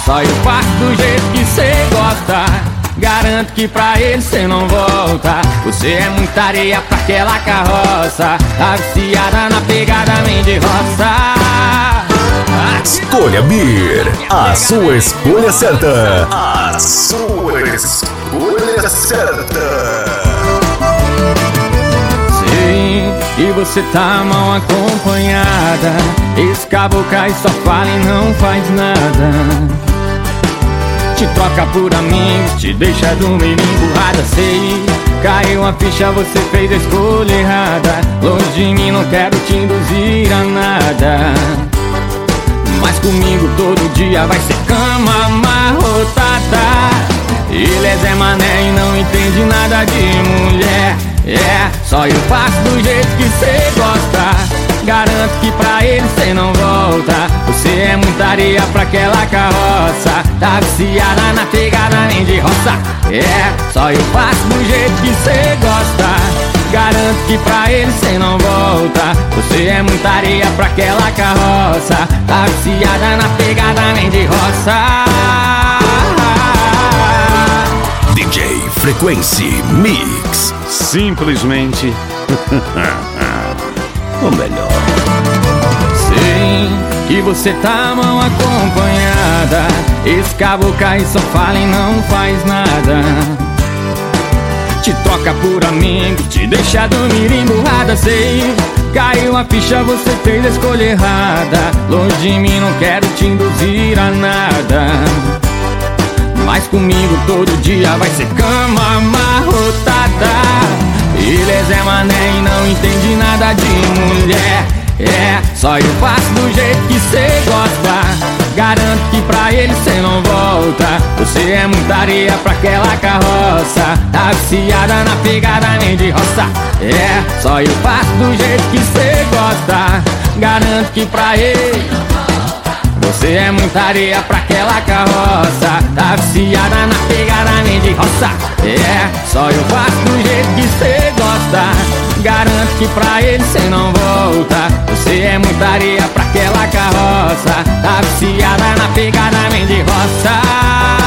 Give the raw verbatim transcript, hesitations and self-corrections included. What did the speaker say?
só eu faço do jeito que cê gosta. Garanto que pra ele cê não volta. Você é muita areia pra aquela carroça. Tá viciada na pegada, vem de roça. Escolha Beer, a sua escolha certa. A sua escolha certa. Sim, e você tá mal acompanhada. Esse caboclo aí só fala e não faz nada. Te troca por amigos, te deixa dormir emburrada. Sei, caiu a ficha, você fez a escolha errada. Longe de mim, não quero te induzir a nada. Mas comigo todo dia vai ser cama amarrotada. Ele é Zé Mané e não entende nada de mulher. É, só eu faço do jeito que cê gosta. Garanto que pra ele cê não volta. Você é muita areia pra aquela carroça. Tá viciada na pegada, nem de roça. É, só eu faço do jeito que cê gosta. Garanto que pra ele cê não volta. Você é muita areia pra aquela carroça. Tá viciada na pegada, nem de roça. D J Frequency Mix. Simplesmente o melhor. Sim, que você tá mal acompanhada. Esse caboclo aí só fala e não faz nada. Te troca por amigos, te deixa dormir emburrada. Sei, caiu a ficha, você fez a escolha errada. Longe de mim, não quero te induzir a nada. Mas comigo todo dia vai ser cama amarrotada. Ele é Zé Mané e não entende nada de mulher. É, só eu faço do jeito que cê gosta. Garanto que pra ele cê não volta. Você é muita areia pra aquela carroça. Tá viciada na pegada, nem de roça. É, só eu faço do jeito que cê gosta. Garanto que pra ele você é muita areia pra aquela carroça. Tá viciada na pegada, nem de roça. É, só eu faço do jeito que cê gosta. Garanto que pra ele cê não volta. Você é muita areia pra aquela carroça. Tá viciada na pegada, nem de roça.